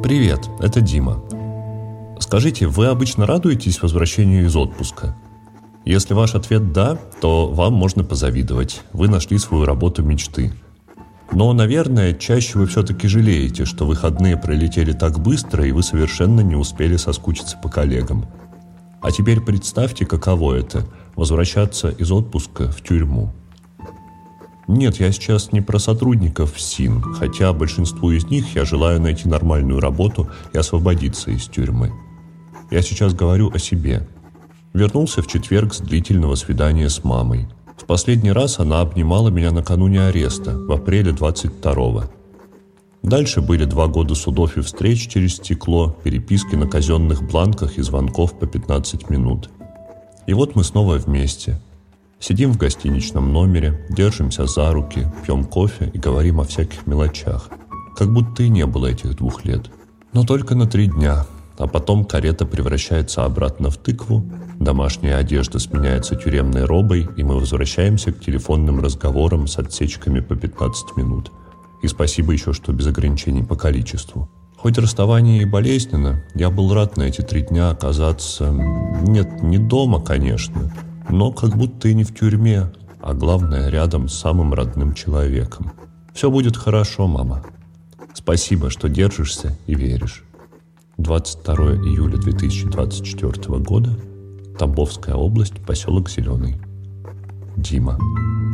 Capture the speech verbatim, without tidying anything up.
Привет, это Дима. Скажите, вы обычно радуетесь возвращению из отпуска? Если ваш ответ «да», то вам можно позавидовать. Вы нашли свою работу мечты. Но, наверное, чаще вы все-таки жалеете, что выходные пролетели так быстро, и вы совершенно не успели соскучиться по коллегам. А теперь представьте, каково это – возвращаться из отпуска в тюрьму. Нет, я сейчас не про сотрудников СИН, хотя большинству из них я желаю найти нормальную работу и освободиться из тюрьмы. Я сейчас говорю о себе. Вернулся в четверг с длительного свидания с мамой. В последний раз она обнимала меня накануне ареста, в апреле двадцать второго. Дальше были два года судов и встреч через стекло, переписки на казенных бланках и звонков по пятнадцать минут. И вот мы снова вместе. Сидим в гостиничном номере, держимся за руки, пьем кофе и говорим о всяких мелочах. Как будто и не было этих двух лет. Но только на три дня. А потом карета превращается обратно в тыкву, домашняя одежда сменяется тюремной робой, и мы возвращаемся к телефонным разговорам с отсечками по пятнадцать минут. И спасибо еще, что без ограничений по количеству. Хоть расставание и болезненно, я был рад на эти три дня оказаться... Нет, не дома, конечно, но как будто и не в тюрьме, а главное, рядом с самым родным человеком. Все будет хорошо, мама. Спасибо, что держишься и веришь. двадцать второе июля две тысячи двадцать четвёртого года. Тамбовская область, поселок Зеленый. Дима.